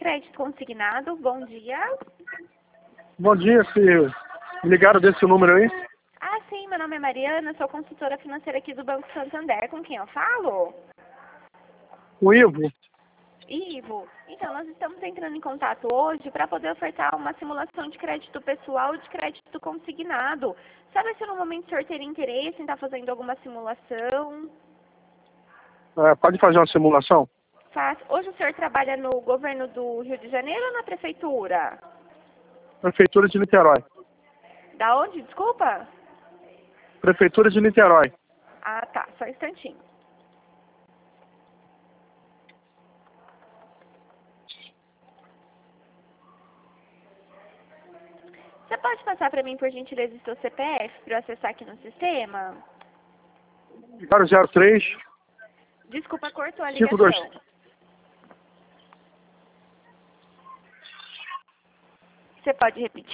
Crédito Consignado, bom dia. Bom dia, se me ligaram desse número aí. Ah, sim, meu nome é Mariana, sou consultora financeira aqui do Banco Santander. Com quem eu falo? O Ivo. Ivo. Então, nós estamos entrando em contato hoje para poder ofertar uma simulação de crédito pessoal e de crédito consignado. Sabe se no momento o senhor teria interesse em estar fazendo alguma simulação? Pode fazer uma simulação? Faz. Hoje o senhor trabalha no governo do Rio de Janeiro ou na prefeitura? Prefeitura de Niterói. Da onde? Desculpa? Prefeitura de Niterói. Ah, tá. Só um instantinho. Você pode passar para mim, por gentileza, o seu CPF para eu acessar aqui no sistema? 003 Desculpa, cortou a 52. ligação. Você pode repetir?